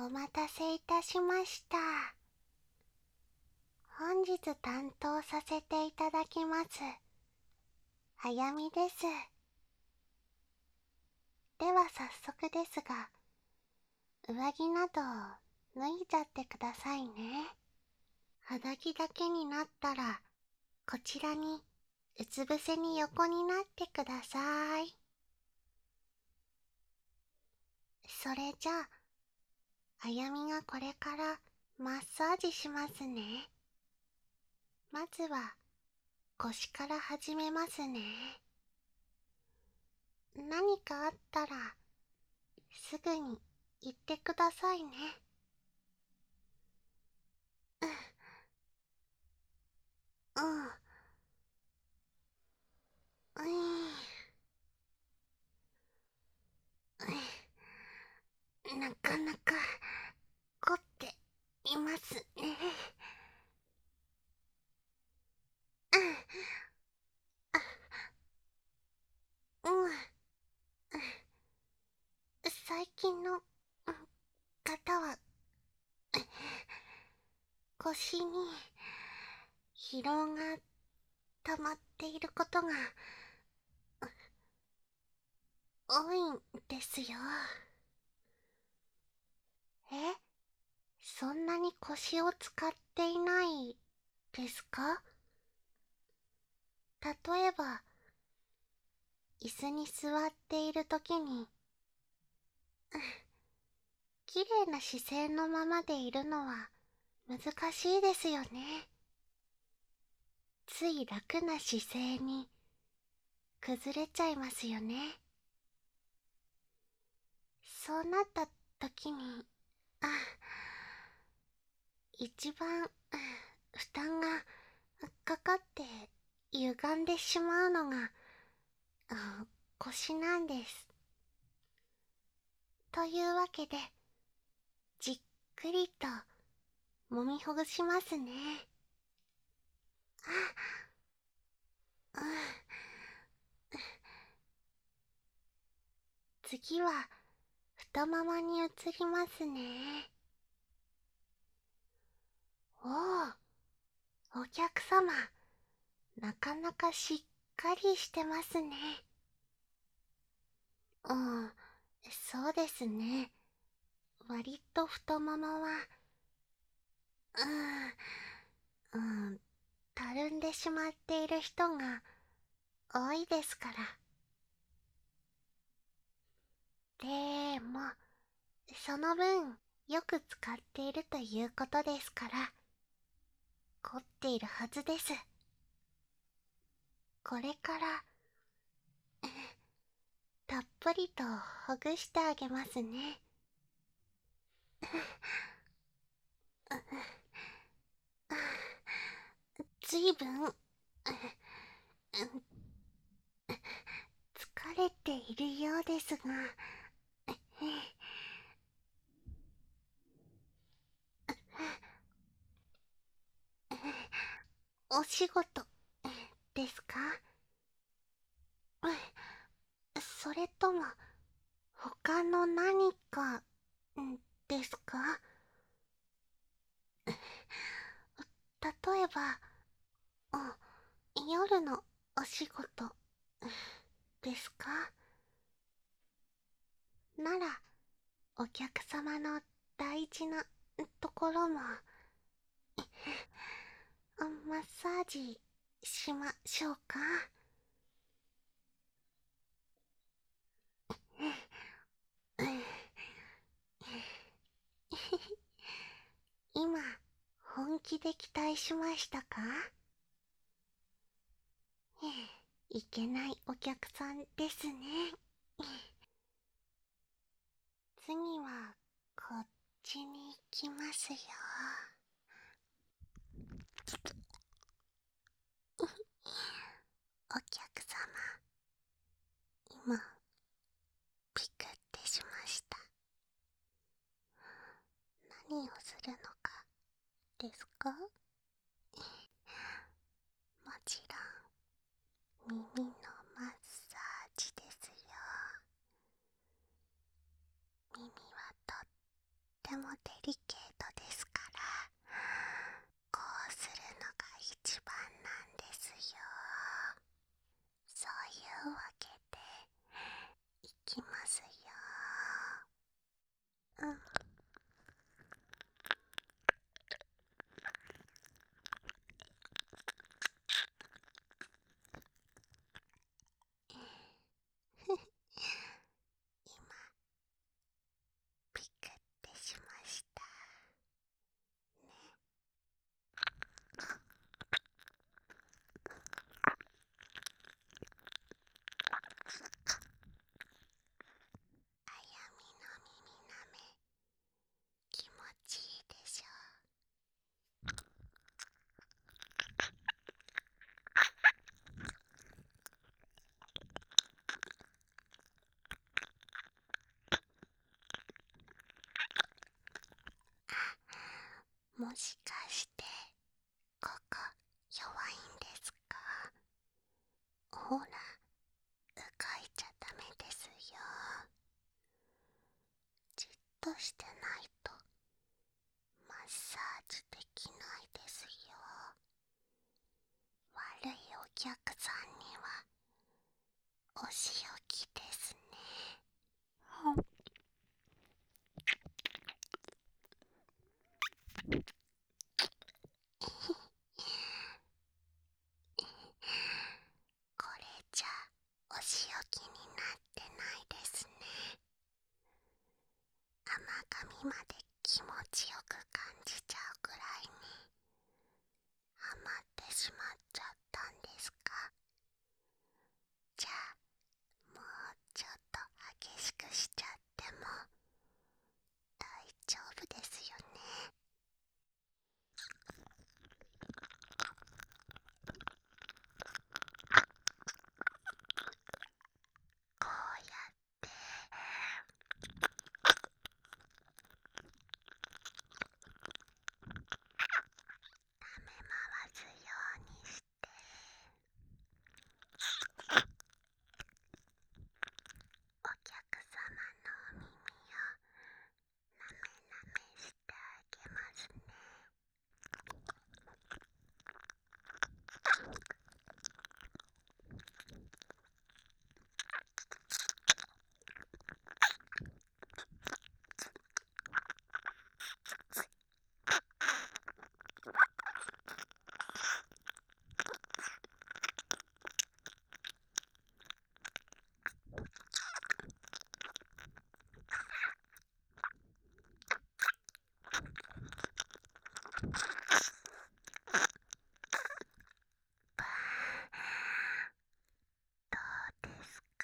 お待たせいたしました。本日担当させていただきます、あやみです。では早速ですが、上着など脱いじゃってくださいね。肌着だけになったら、こちらにうつ伏せに横になってください。それじゃあ、あやみがこれからマッサージしますね。まずは腰から始めますね。何かあったらすぐに言ってくださいね。うん、うん、なかなか凝っていますね。うん、最近の方は腰に疲労が溜まっていることが多いんですよ。え、そんなに腰を使っていないですか？例えば、椅子に座っているときに、綺麗な姿勢のままでいるのは難しいですよね。つい楽な姿勢に崩れちゃいますよね。そうなった時に、あ、一番負担がかかって歪んでしまうのが腰なんです。というわけで、じっくりと揉みほぐしますね。うん、次は太ももに移りますね。おお、お客様、なかなかしっかりしてますね。うん、そうですね。割と太ももは、うん、たるんでしまっている人が多いですから。でも、その分、よく使っているということですから、凝っているはずです。これから、たっぷりとほぐしてあげますね。ずいぶん、疲れているようですが、お仕事ですか？それとも他の何かですか？例えば、夜のお仕事ですか？ならお客様の大事なところもマッサージしましょうか？今本気で期待しましたか？いけないお客さんですね。次はこっちに行きますよ。お客様、今ピクってしました。何をするのかですか？もちろん耳のマッサージですよ。耳はとっててもデリケートですから、こうするのが一番なんですよ。そういうわけでいきますよ。うん。今ピクってしましたね。あやみの耳なめ、気持ちいいでしょう。もしかしてここ弱いんですか？ほら、動いちゃダメですよ。じっとしてないとマッサージできないですよ。悪いお客さんにはお仕置きですね。これじゃお仕置きになってないですね。甘噛みまで気持ちよく感じちゃうくらいにハマってしまっちゃったんですか？じゃあもうちょっと激しくしちゃっても大丈夫ですよね。こうやって舐め回すようにしてお客様のお耳をなめなめしてあげますね。どうですか？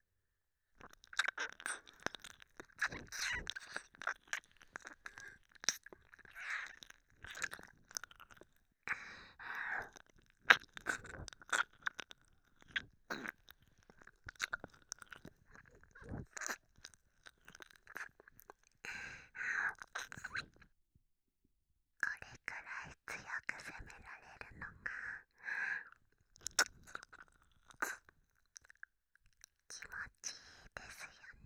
これくらい強く責められるのが気持ちいいですよね。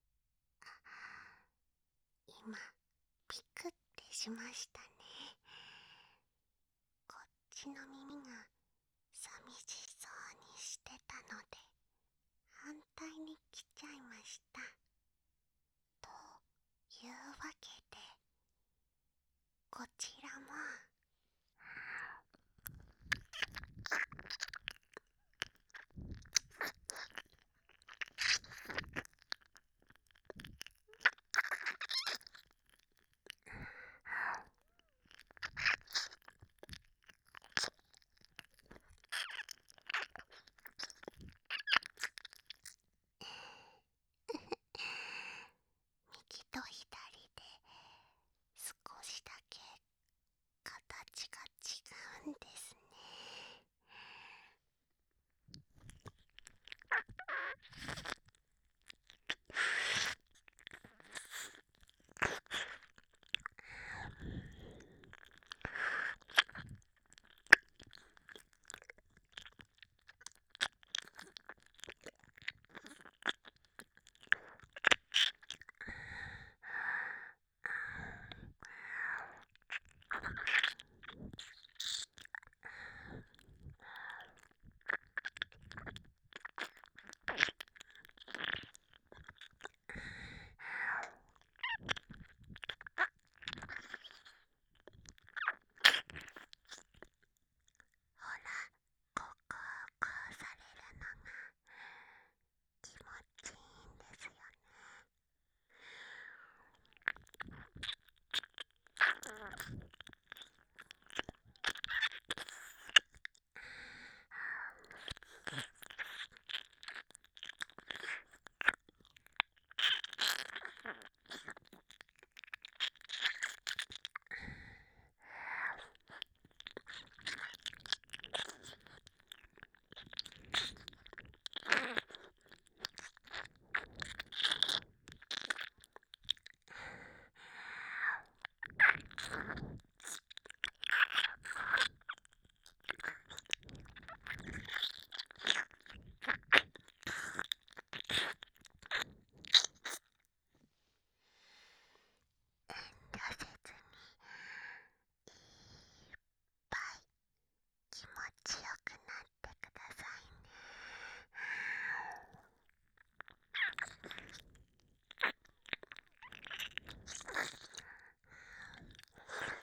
今ピクってしましたね。 私の耳が寂しそうにしてたので反対に来ちゃいました。というわけでこちらも右と左で少しだけ形が違うんですね。ほら、ここをこうされるのが気持ちいいんですよね。遠慮せずにいっぱい気持ちよくなってくださいね。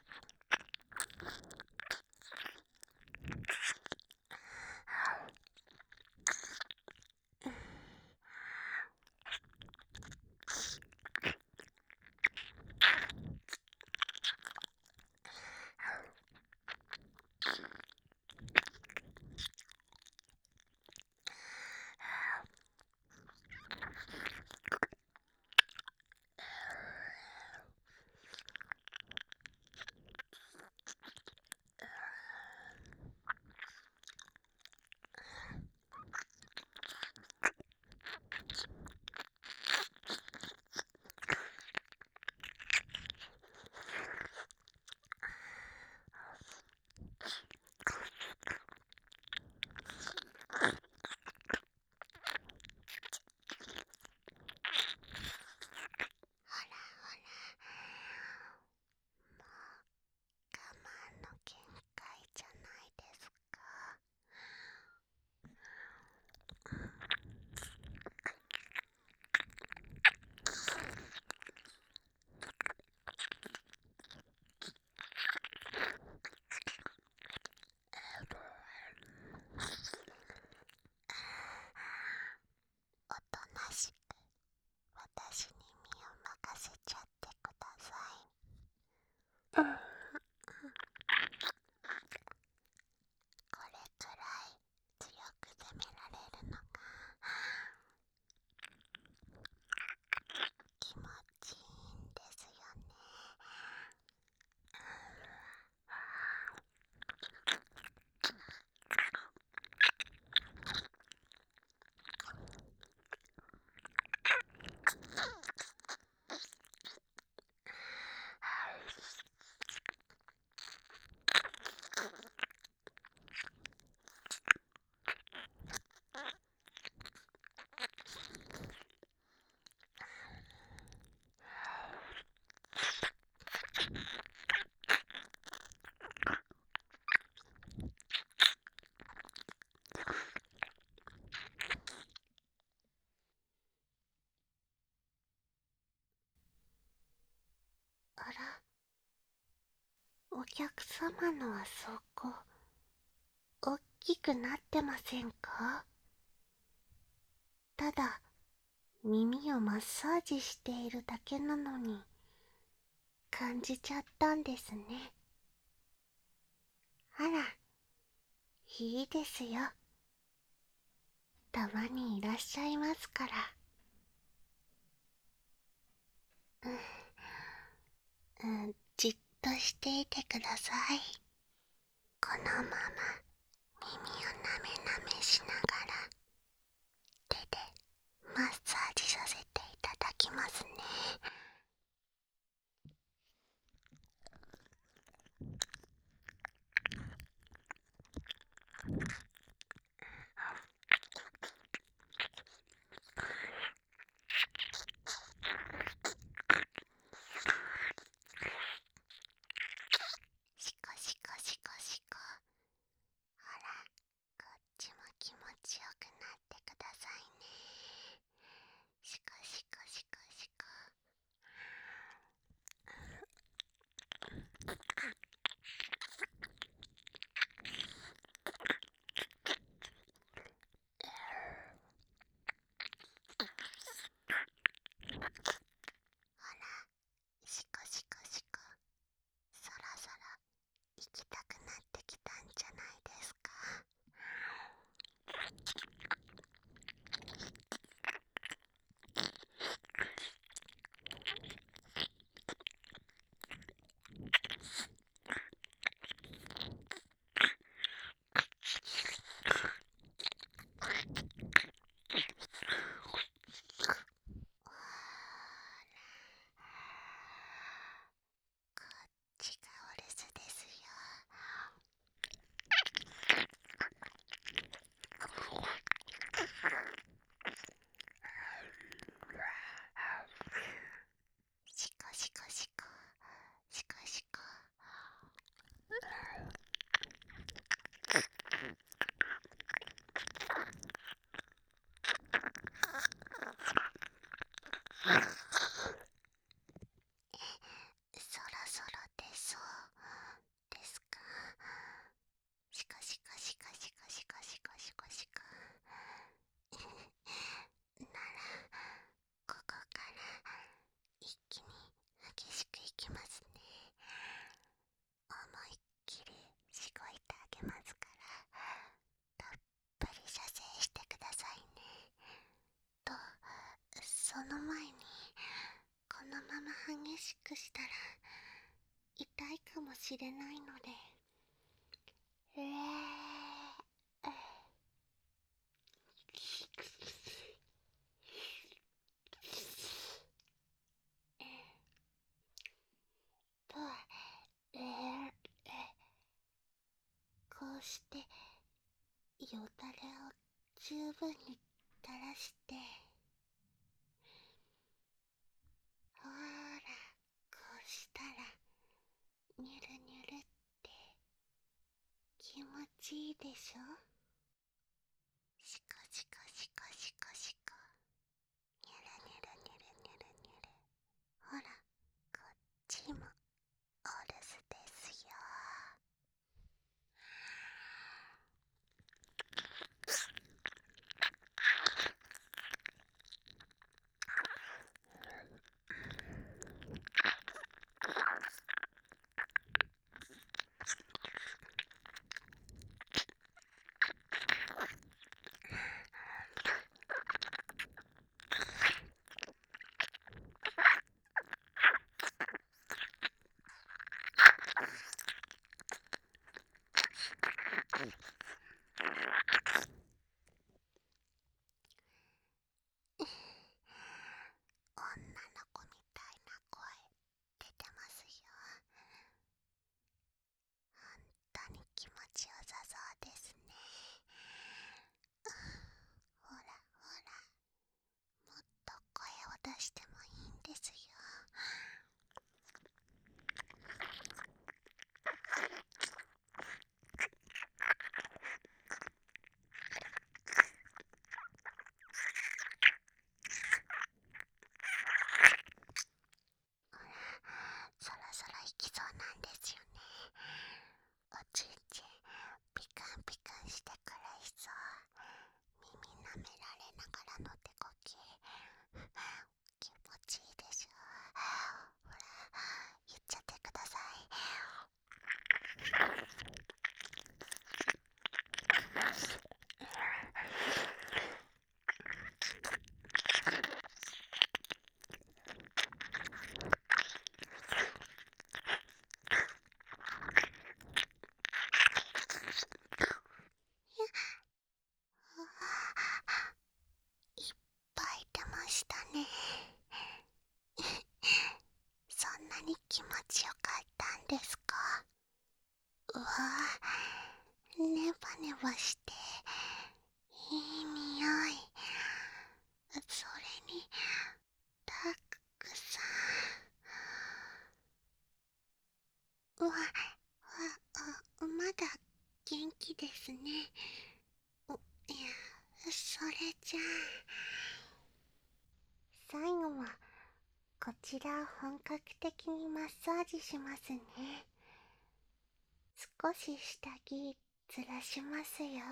客様のあそこ、おっきくなってませんか？ただ、耳をマッサージしているだけなのに、感じちゃったんですね。あら、いいですよ。たまにいらっしゃいますから。じっとしていてください。このまま耳をなめなめしながら手でマッサージさせていただきますね。シコシコシコシコ。ほら、こっちも気持ちよくなってくださいね。シコシコシコシコ。ほら、シコシコシコ。そろそろ行きたくなってきたんじゃないですか？こっちがお留守ですよ。シコシコシコシコシコ。そろそろ出そうですか？シコシコシコシコシコシコシコシコ。なら、ここから一気に激しくいきますね。思いっきりしごいてあげますから、たっぷり射精してくださいね。と、その前に、このまま激しくしたら痛いかもしれないので、と、こうしてよだれを十分に垂らして、ほら、こうしたらニュルニュルって気持ちいいでしょ？シコシコシコシコシコ。ニュルニュルニュルニュルニュル。ほら、こっちもお留守ですよ。 ばしていい匂い。それにたくさん。まだ元気ですね。いや、それじゃあ最後はこちらを本格的にマッサージしますね。少し下着ずらしますよ。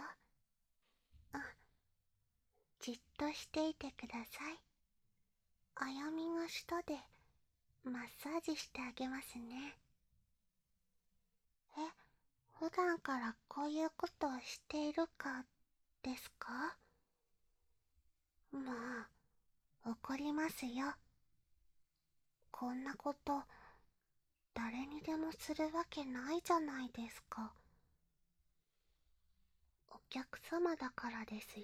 じっとしていてください。あやみが下でマッサージしてあげますね。普段からこういうことをしているかですか？もう怒りますよ。こんなこと誰にでもするわけないじゃないですか。お客様だからですよ。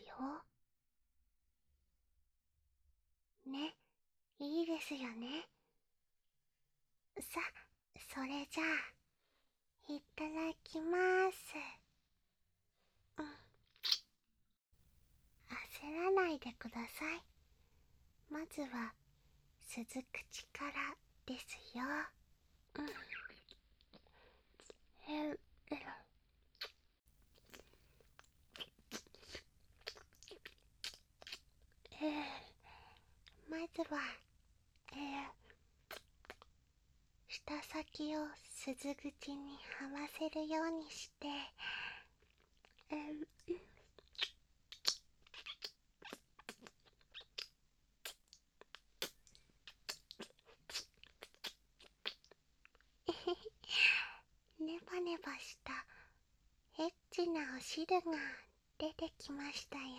ね、いいですよね。さ、それじゃあいただきます。焦らないでください。まずは鈴口からですよ。ええまずは舌先を鈴口に合わせるようにして、ネバネバしたエッチなお汁が出てきましたよ。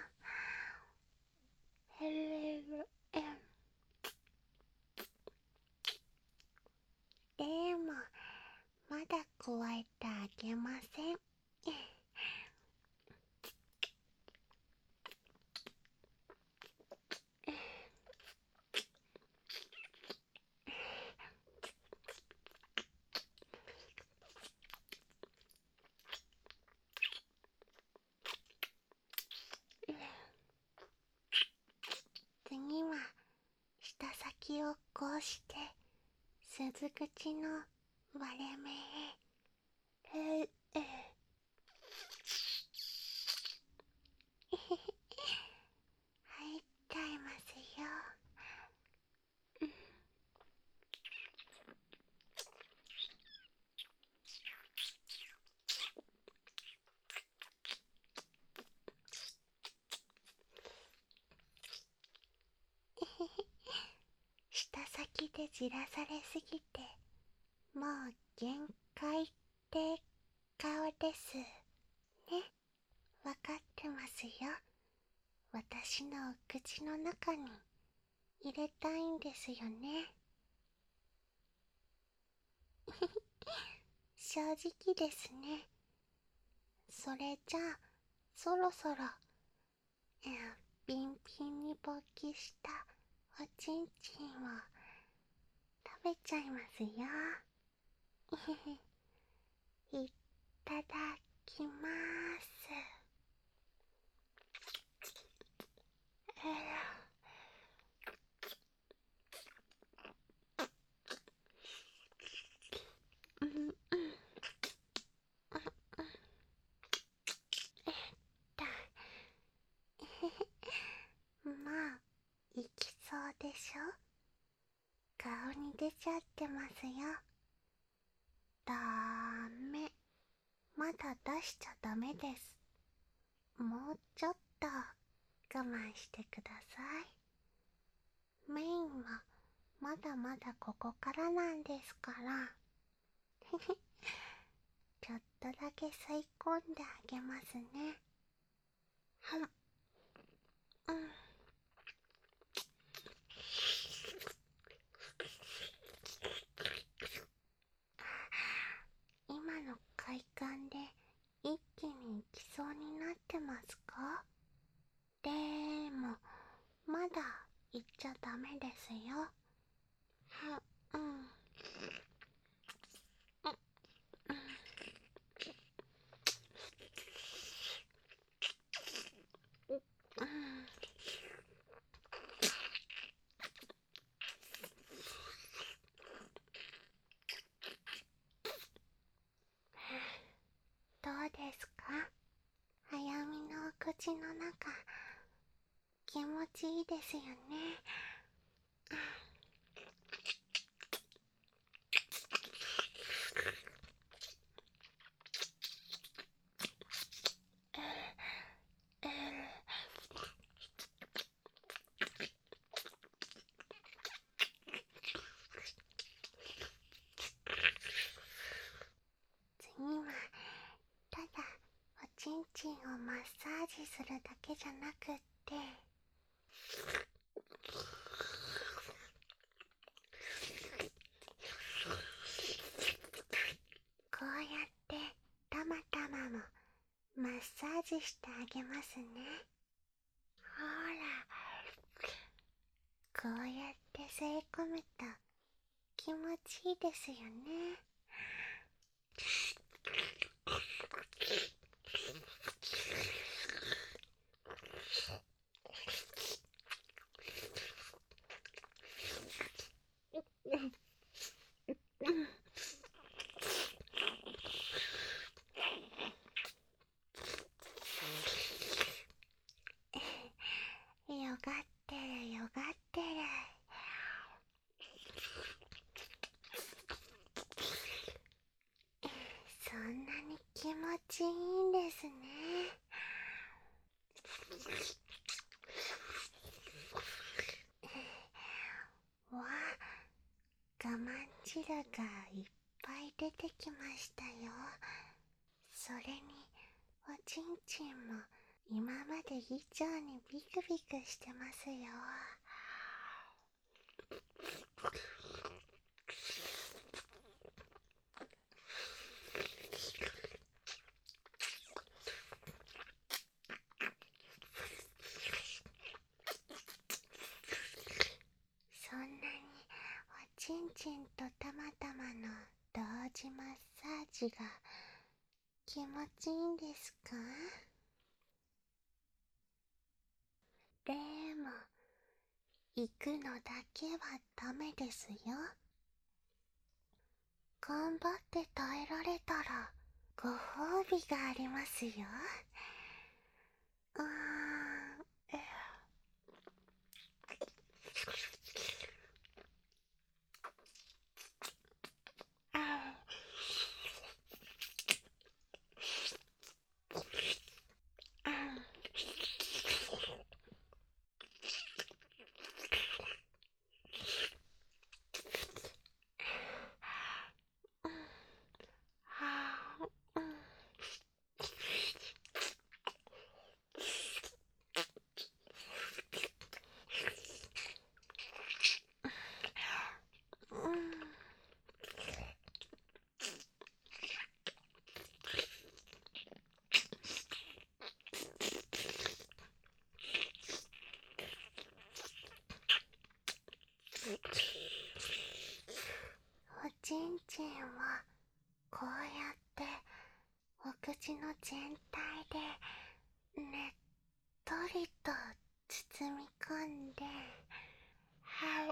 でもまだ加えてあげません。次は舌先をこうして鈴口の割れ目へ入っちゃいますよ。舌先でじらされすぎてもう限界って顔ですね。わかってますよ。私のお口の中に入れたいんですよね。正直ですね。それじゃあそろそろピンピンに勃起したおちんちんを食べちゃいますよ。いただきます。だまあいきそうでしょ。顔に出ちゃってますよ。ダメ。まだ出しちゃダメです。もうちょっと我慢してください。メインはまだまだここからなんですから。ちょっとだけ吸い込んであげますね。はん。今の快感で一気に行きそうになってますか？でもまだ行っちゃダメですよ。うん。 口の中気持ちいいですよね。次はただおちんちんをマッサージするだけじゃなくって、こうやってたまたまもマッサージしてあげますね。ほら、こうやって吸い込むと気持ちいいですよね。よがってるよがってる。そんなに気持ちいいんですね。わあ、我慢汁がいっぱい出てきましたよ。それにおちんちんも今まで以上にビクビクしてますよ。そんなにおちんちんとたまたまの同時マッサージが気持ちいいんですか？でも行くのだけはダメですよ。頑張って耐えられたらご褒美がありますよ。うーん、おちんちんをこうやってお口の全体でねっとりと包み込んで、はい、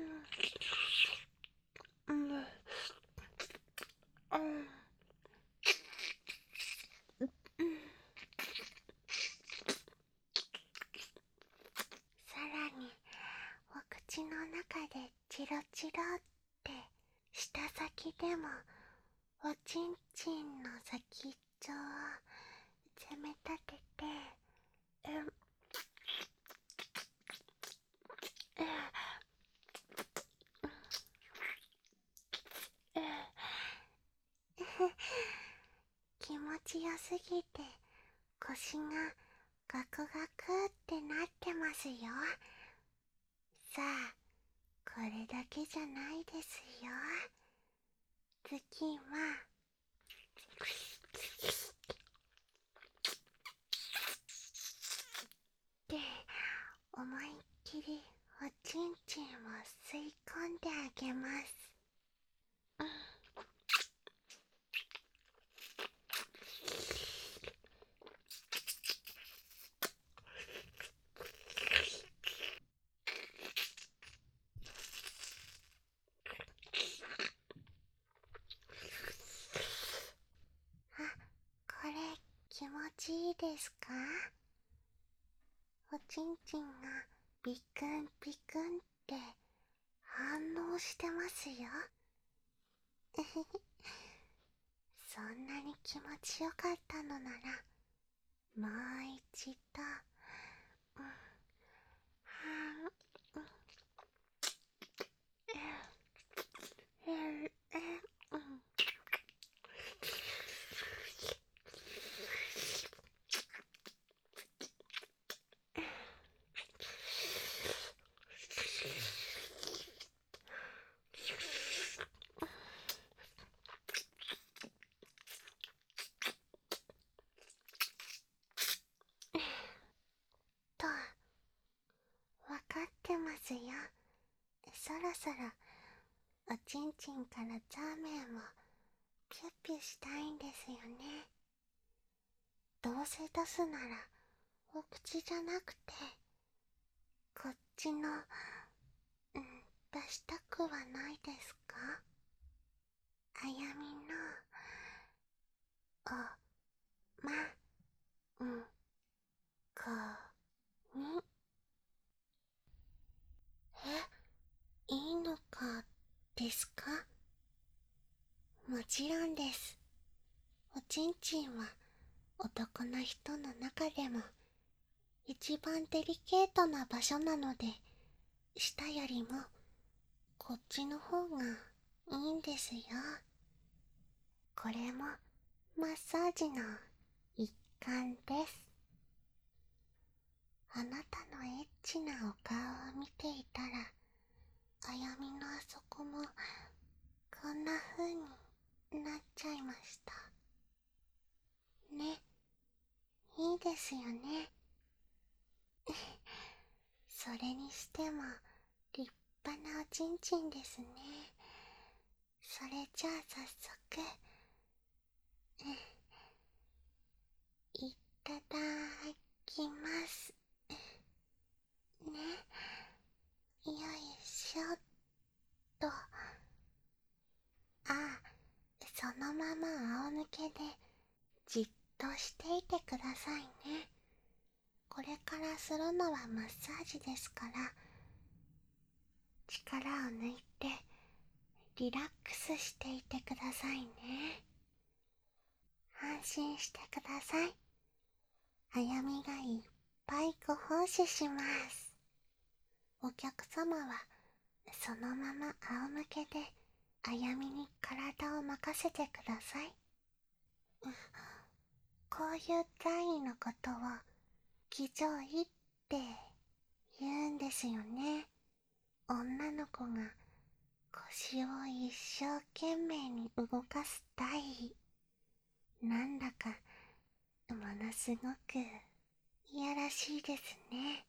さらにお口の中でチロチロって舌先でもおちんちんの先っちょを攻め立てて、気持ちよすぎて腰がガクガクってなってますよ。さあ、これだけじゃないですよ。次はで、思いっきりおちんちんを吸い込んであげます。あ、これ気持ちいいですか？ おちんちんがビクンビクンって反応してますよ。そんなに気持ちよかったのなら、もう一度。と、わかってますよ。そろそろおちんちんからザーメンをピュッピュしたいんですよね。どうせ出すならお口じゃなくてこっちの、出したくはないですか？あやみのおまんこに。いいのかですか？もちろんです。おちんちんは男の人の中でも一番デリケートな場所なので、舌よりもこっちの方がいいんですよ。これもマッサージの一環です。あなたのエッチなお顔を見ていたら、あやみのあそこもこんな風になっちゃいました。ね、いいですよね。それにしても立派なおちんちんですね。それじゃあ早速、いただきます。ね、よいしょっと。そのまま仰向けでじっとしていてくださいね。これからするのはマッサージですから、力を抜いてリラックスしていてくださいね。安心してください。あやみがいっぱいご奉仕します。お客様はそのまま仰向けであやみに体を任せてください。こういう在位のことを騎乗位って言うんですよね。女の子が腰を一生懸命に動かす体位。なんだかものすごくいやらしいですね。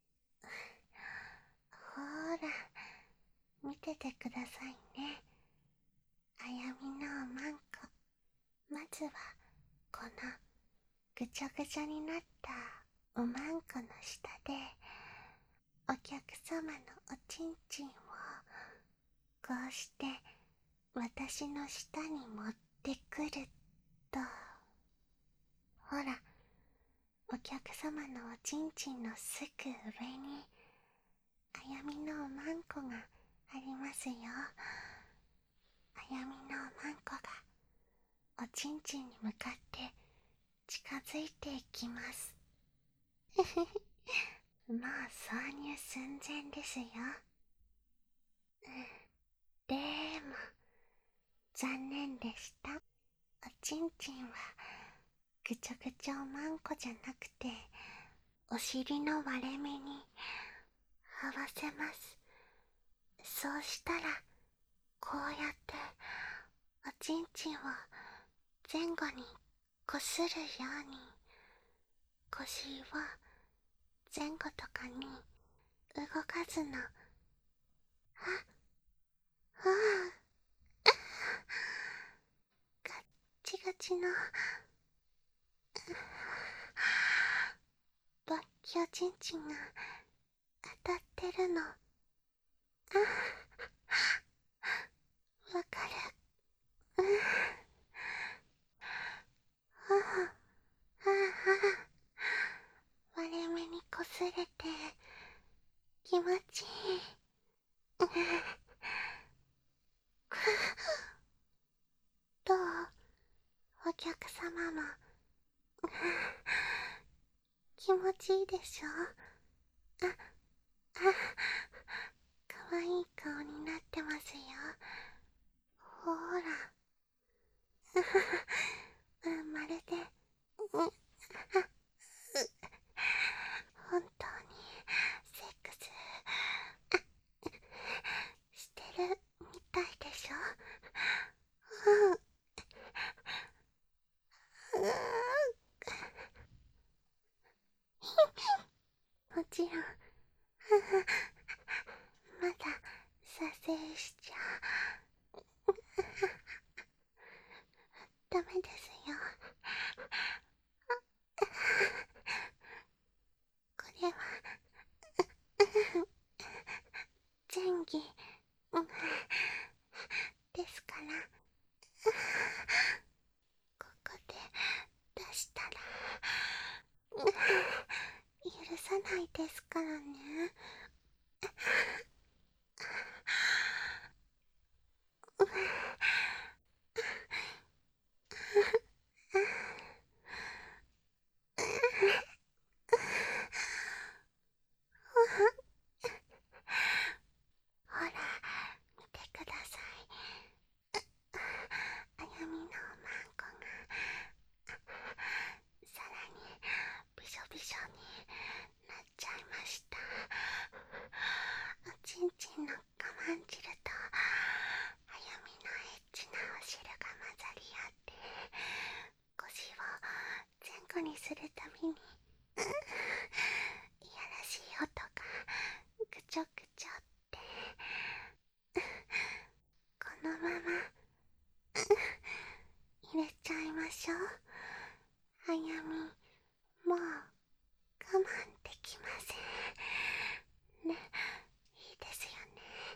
ほーら、見ててくださいね。あやみのおまんこ。まずはこのぐちゃぐちゃになったおまんこの下で、お客様のおちんちんをこうして私の下に持ってくると、ほら、お客様のおちんちんのすぐ上にあやみのおまんこがありますよ。あやみのおまんこがおちんちんに向かって近づいていきます。もう挿入寸前ですよ。でも残念でした。おちんちんはぐちゃぐちゃおまんこじゃなくて、お尻の割れ目に合わせます。そうしたらこうやっておちんちんを前後にこするように、腰を前後とかに動かすの。ガッチガチのバッキョチンチンが当たってるの。わかる。割れ目にこすれて客様も気持ちいいでしょ。あ、かわいい顔になってますよ。ほーら。まるで、本当にセックスしてるみたいでしょ。もちろんまだ撮影しちゃダメですよ。これは前儀ですから。ここで出したら許さないですからね。ほら見てください。あやみのおまんこがさらにびしょびしょになっちゃいました。おちんちんの我慢汁とあやみのエッチなお汁が混ざり合って腰を前後にするたびにいやらしい音がぐちょぐちょって。このまま入れちゃいましょう。あやみもう我慢できませんね。いいですよ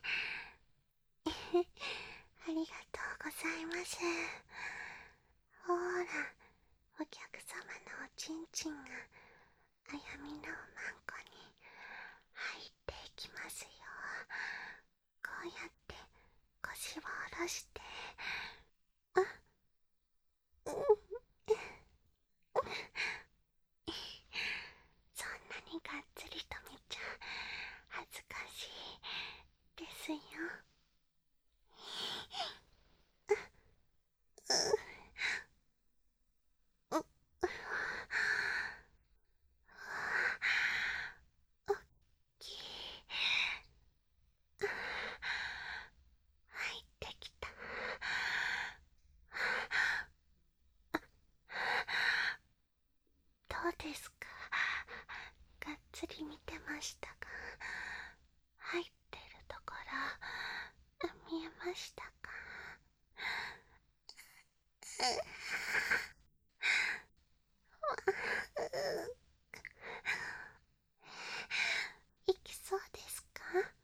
ね。ありがとうございます。ほーら、お客様のおちんちんがあやみのおまんこに入っていきますよ。こうやって腰を下ろして、そんなにがっつりと見ちゃ恥ずかしいですよ。おっきい。入ってきた。どうですか？がっつり見てましたか？入ってるところ見えましたか？いきそうですか？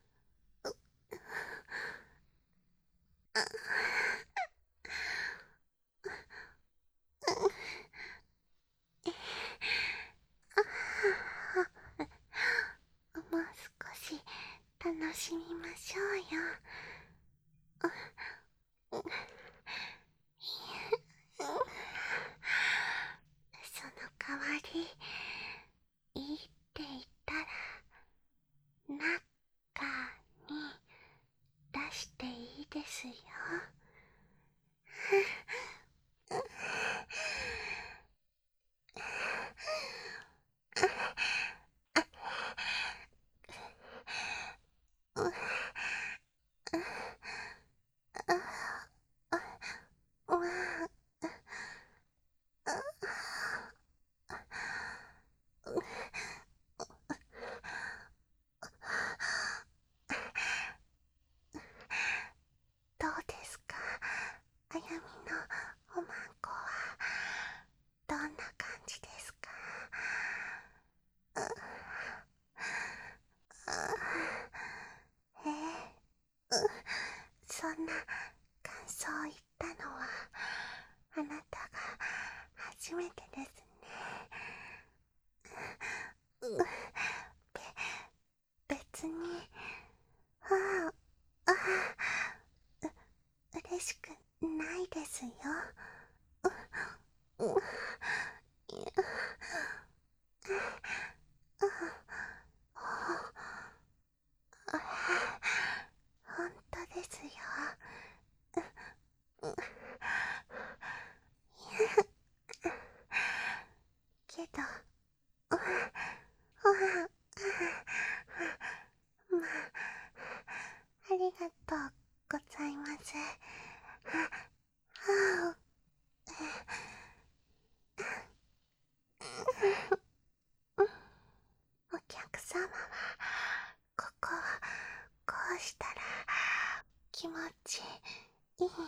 もう少し楽しみましょうよ。その代わりいいって言ったら中に出していいですよ。どうですか？あやみのおまんこはどんな感じですか？そんな感想を言ったのはあなたが初めてですね。別にああ嬉しくないですよ。 本当ですよ。けど、まあ、ありがとうございます。お客様は、ここ、こうしたら、気持ちいい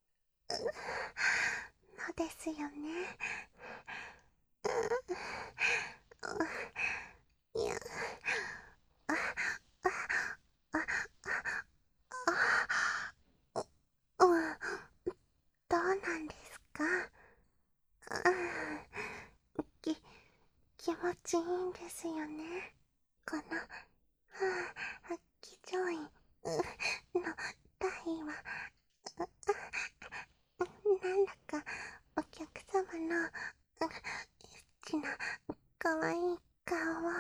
のですよね。いや、どうなんですか？き、気持ちいいんですよね。この、気上位の体は、なんだかお客様のエッチな可愛い顔を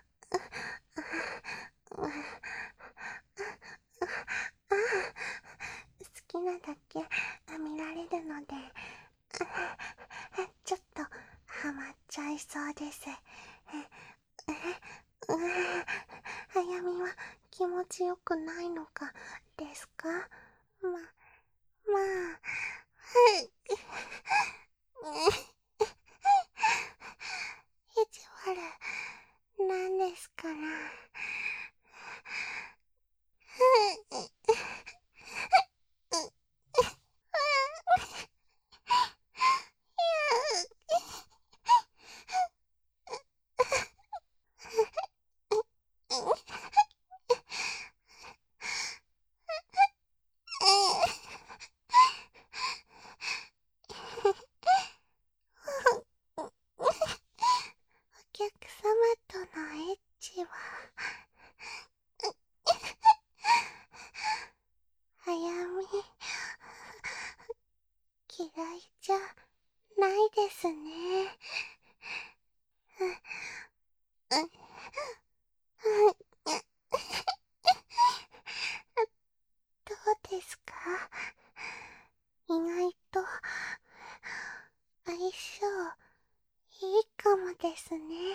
好きなだけ見られるので、ちょっとハマっちゃいそうです。あやみは気持ちよくないのかですか？まあ、意地悪なんですから。お客様とのエッチは、あやみ、嫌いじゃないですね。どうですか？意外と相性いいかもですね。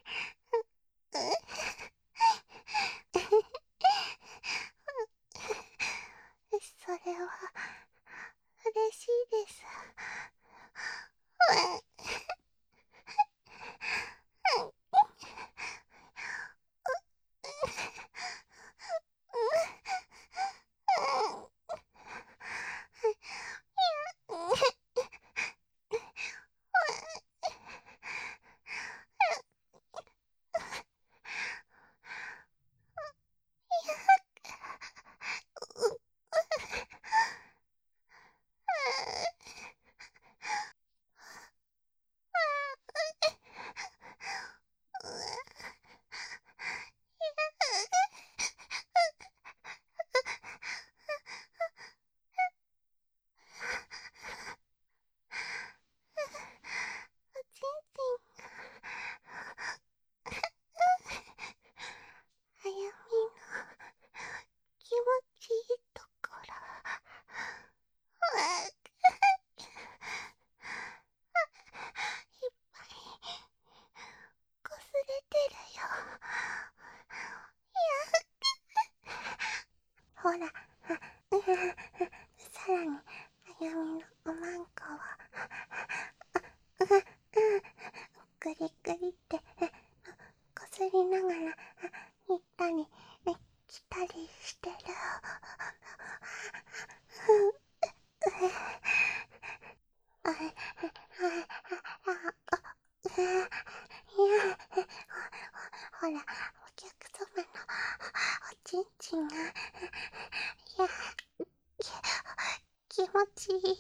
それは嬉しいです。ちんちん、あやみの気持ちいいところ。いっぱいこすれてるよ。ほら、さらに、あやみのおまんこを、グリグリってこすりながら行ったり来たりしてる。ほら、お客様のおちんちんが、いや、気持ちいいって、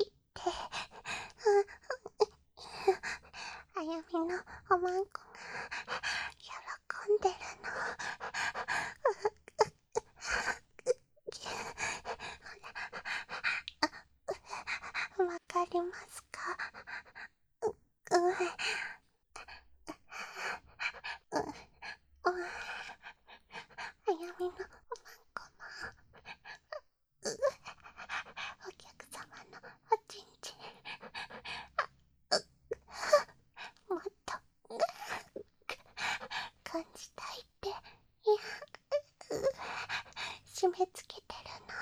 あやみのおまんこが喜んでるの。わかりますか？ あやみのまんこも、お客様のおちんちん、もっと感じたいって、いや、締め付けてるの。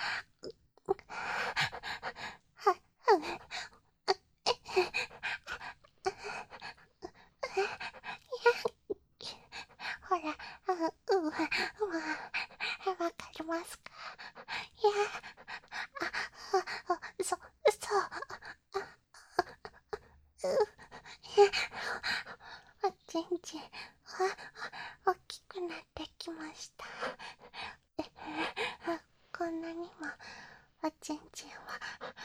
ほら、わかりますか？いや、そう、おちんちん、大きくなってきました。こんなにもおちんちんは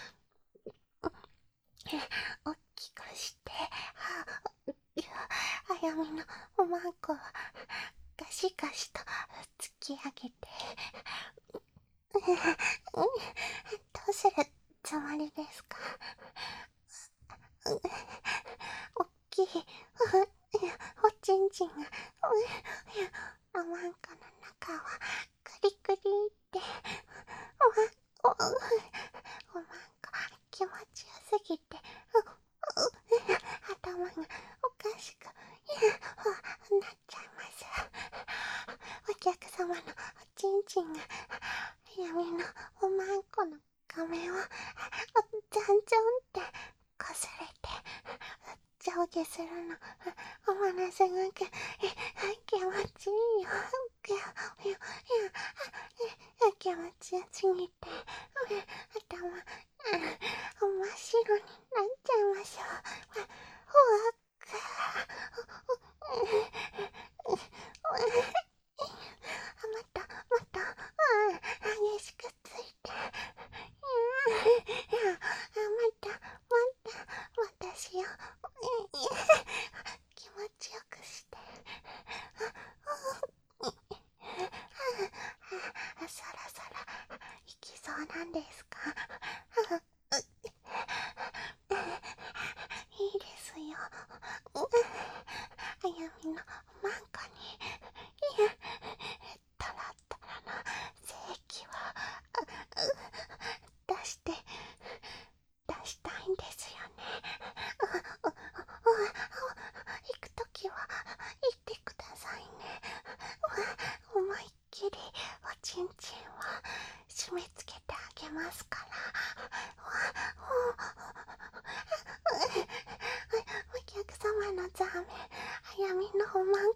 大きくして、あやみのおまんこはガシガシと突き上げて、どうするつもりですか？おっきいおちんちんがおまんこの中はクリクリっておまんこ気持ちよすぎて頭がおかしくなっちゃいます。お客様のおちんちんがあやみのおまんこの画面をザンザンってこすれて上下するのものすごく気持ちいいよ。気持ちよすぎて頭真っ白になっちゃいましょう。もっと激しくついて、私を気持ちよくして、そろそろ行きそうなんですか？いいですよ。あやみのマンコにトロトロの精液を出したいんですよね。行くときは行ってくださいね。思いっきりおちんちんを締め付けてあげますから。お客様のザーメン、あやみのおまん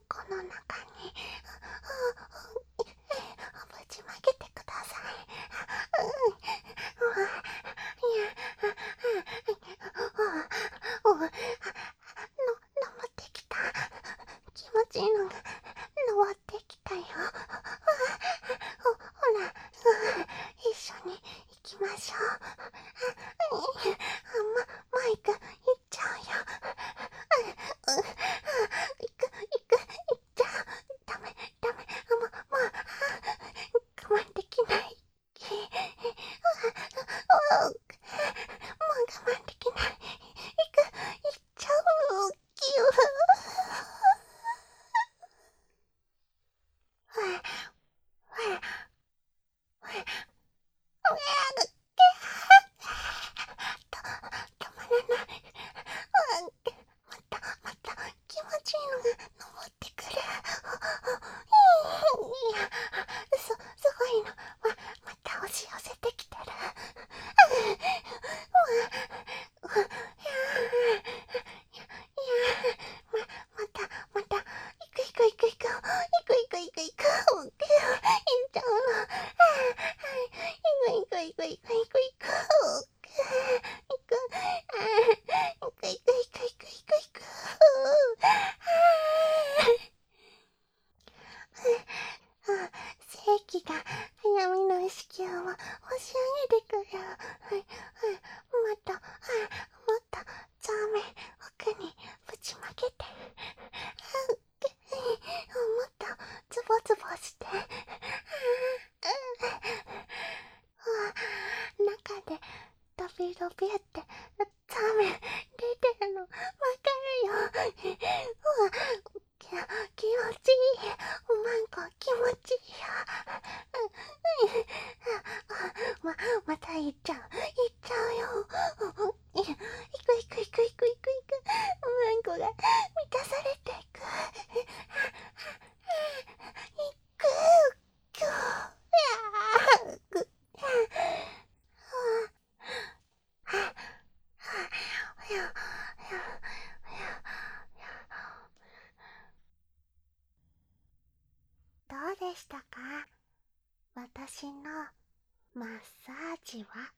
どうでしたか、私のマッサージは。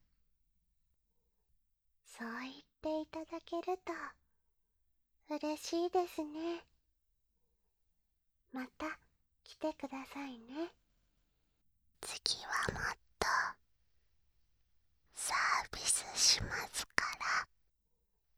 そう言っていただけると嬉しいですね。また来てくださいね。次はもっとサービスしますか